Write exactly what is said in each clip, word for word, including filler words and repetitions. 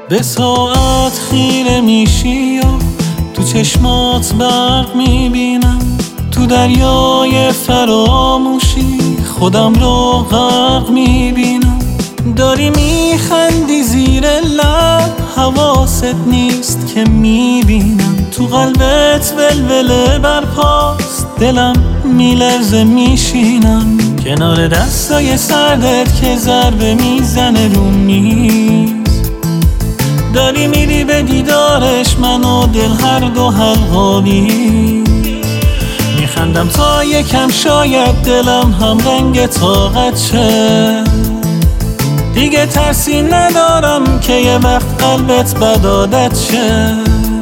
به ساعت خیره میشی و تو چشمات برق میبینم، تو دریای فراموشی خودم رو غرق میبینم. داری میخندی زیر لب، حواست نیست که میبینم تو قلبت ولوله برپاست، دلم میلرزه میشینم کنار دستای سردت که ضربه میزنه رو میز. داری میری به دیدارش، من و دل هر دو حلقالی میخندم تا یکم شاید دلم هم رنگ طاقت شه. دیگه ترسی ندارم که یه وقت قلبت بد عادت شه.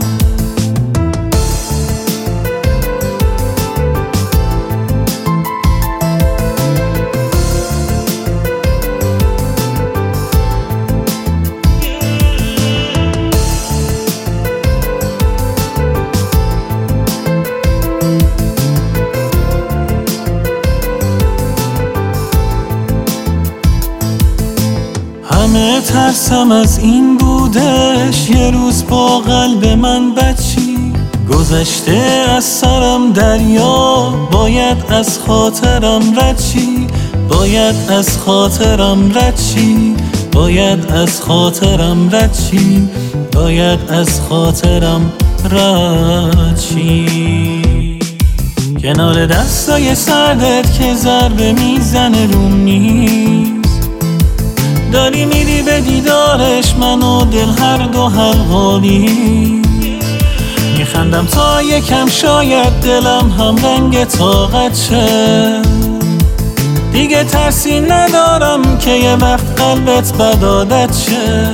همه ترسم از این بودش، یه روز با قلب من بچی گذشته از سرم دریا، باید از خاطرم رد چی، باید از خاطرم رد چی، باید از خاطرم رد چی، باید از خاطرم رد چی. کنار دستای سردت که ضربه میزنه رو میز. داری میری به دیدارش، من و دل هر دو حلقالی میخندم تا یکم شاید دلم هم رنگ طاقت شه. دیگه ترسی ندارم که یه وقت قلبت بد عادت شه.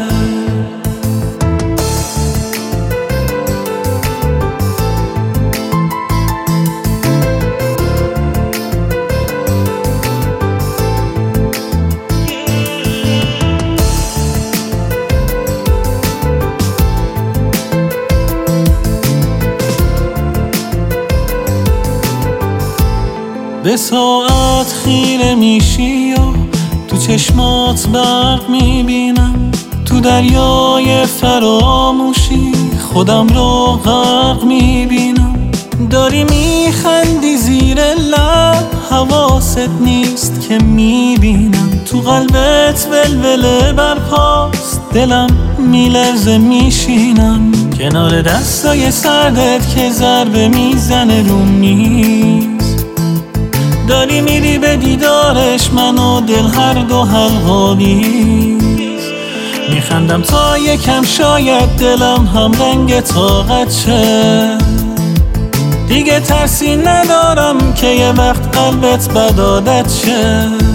به ساعت خیره میشی و تو چشمات برق میبینم، تو دریای فراموشی خودم رو غرق میبینم. داری میخندی زیر لب، حواست نیست که میبینم تو قلبت ولوله برپاست، دلم میلرزه میشینم کنار دستای سردت که ضربه میزنه رو میز. داری میری به دیدارش، من و دل هر دو حلقالی میخندم تا یکم شاید دلم هم رنگ طاقت شه. دیگه ترسی ندارم که یه وقت قلبت بد عادت شه.